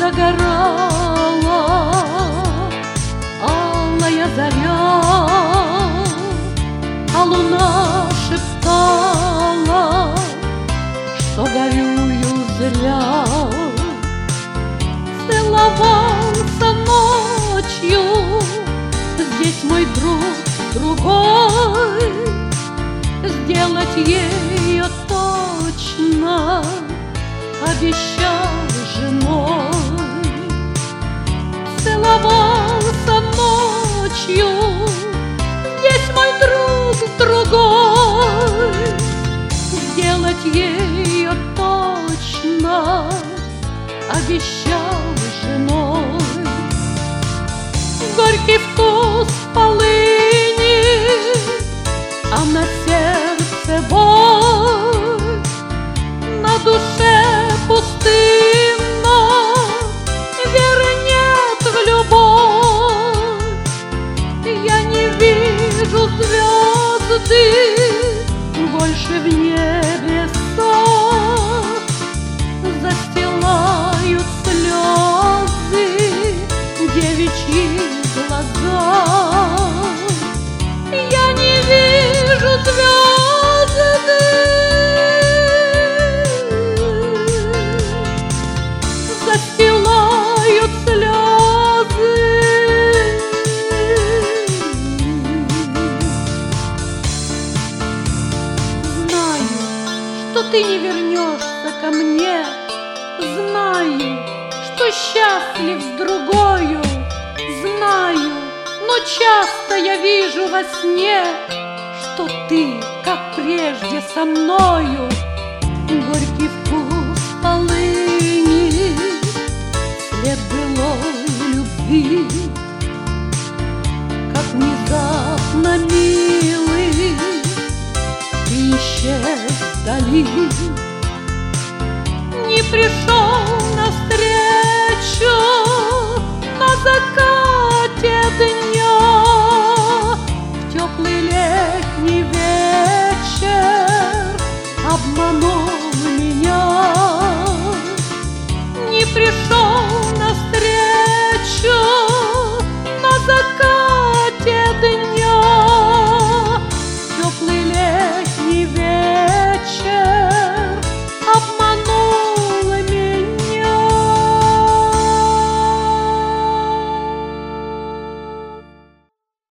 загорала алая заря, а луна шептала, что горюю зря. Целовался ночью здесь мой друг другой, сделать ее точно обещал женой. Целовался ночью здесь мой друг другой, сделать ее точно обещал женой. Горький вкус полыни, а на сердце боль, на душе пустынно, веры нет в любовь. Я не вижу звезды больше в небесах, застилают слезы девичьи глаза. Я не вижу звезды, застилают слезы. Знаю, что ты не вернешься ко мне, знаю, что счастлив с другою, знаю, но часто я вижу во сне, что ты, как прежде, со мною. Горький вкус полыни, след былой любви, как внезапно милый ты исчез вдали. Не пришел навстречу на закат